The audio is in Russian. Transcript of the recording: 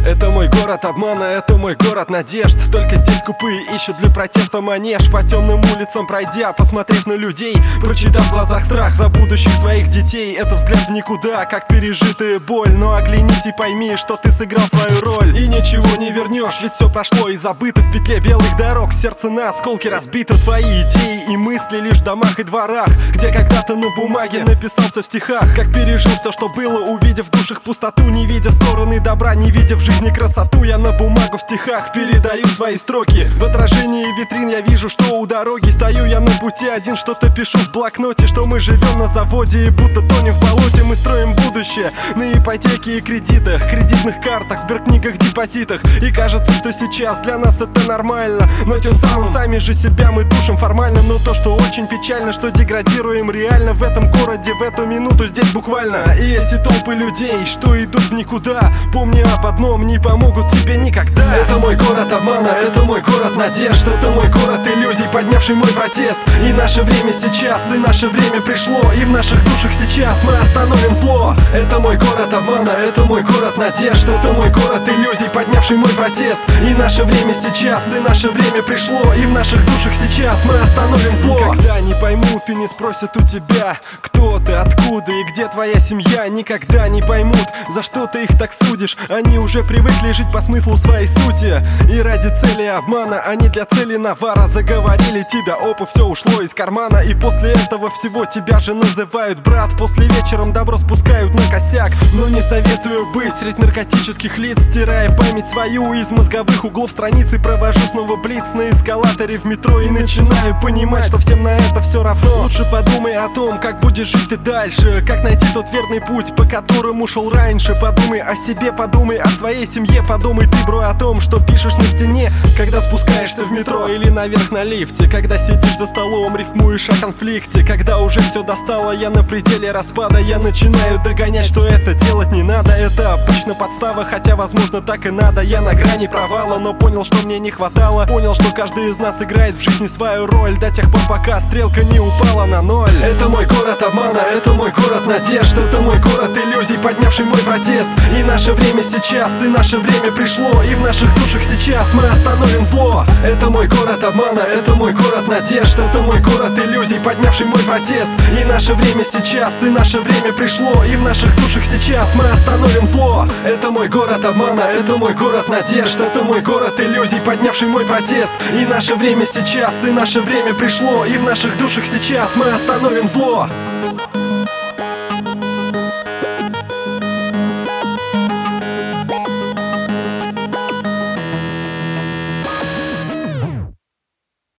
Это мой город обмана, это мой город надежд. Только здесь скупые ищут для протеста манеж. По темным улицам пройдя, посмотрев на людей, прочитав в глазах страх за будущих своих детей. Это взгляд в никуда, как пережитая боль. Но оглянись и пойми, что ты сыграл свою роль. И ничего не вернешь, ведь все прошло и забыто в петле белых дорог. Сердце на осколки разбито, твои идеи и мысли лишь в домах и дворах, где когда-то на бумаге написался в стихах. Как пережил все, что было, увидев в душах пустоту, не видя стороны добра, не видя в жизни красоту. Я на бумагу в стихах передаю свои строки. В отражении витрин я вижу, что у дороги стою я на пути один, что-то пишу в блокноте, что мы живем на заводе и будто тонем в болоте. Мы строим будущее на ипотеке и кредитах, кредитных картах, сберкнигах, депозитах. И кажется, что сейчас для нас это нормально, но тем самым сами же себя мы душим формально. Но то, что очень печально, что деградируем реально в этом городе, в эту минуту здесь буквально. И эти толпы людей, что идут в никуда, помни об одном, не помогут тебе никогда. Это мой город обмана, это мой город надежд, это мой город иллюзий, поднявший мой протест. И наше время сейчас, и наше время пришло, и в наших душах сейчас мы остановим зло. Это мой город обмана, это мой город надежд, это мой город иллюзий, поднявший мой протест. И наше время сейчас, и наше время пришло, и в наших душах сейчас мы остановим зло. Никогда не поймут и не спросят у тебя, кто ты, откуда и где твоя семья. Никогда не поймут, за что ты их так судишь. Они уже привыкли жить по смыслу своей сути, и ради цели обмана, а не для цели навара, заговорили тебя, опа, все ушло из кармана. И после этого всего тебя же называют брат. После вечером добро спускают на косяк, но не советую быть среди наркотических лиц, стирая память свою из мозговых углов страницы. Провожу снова блиц на эскалаторе в метро и начинаю понимать, что всем на это все равно. Лучше подумай о том, как будешь жить ты дальше, как найти тот верный путь, по которому шел раньше. Подумай о себе, подумай о своей семье, подумай ты, бро, о том, что пишешь на стене, когда спускаешься в метро или наверх на лифте, когда сидишь за столом, рифмуешь о конфликте, когда уже все достало, я на пределе распада. Я начинаю догонять, что это делать не надо. Это обычно подстава, хотя возможно так и надо. Я на грани провала, но понял, что мне не хватало. Понял, что каждый из нас играет в жизни свою роль, до тех пор, пока стрелка не упала на ноль. Это мой город обмана, это мой город надежд, это мой город иллюзий, поднявший мой протест. И наше время сейчас, и наше время пришло, и в наших душах сейчас мы остановим зло. Это мой город обмана, это мой город надежд, это мой город иллюзий, поднявший мой протест. И наше время сейчас, и наше время пришло, и в наших душах сейчас мы остановим зло. Это мой город обмана, это мой город надежд, это мой город иллюзий, поднявший мой протест. И наше время сейчас, и наше время пришло, и в наших душах сейчас мы остановим зло.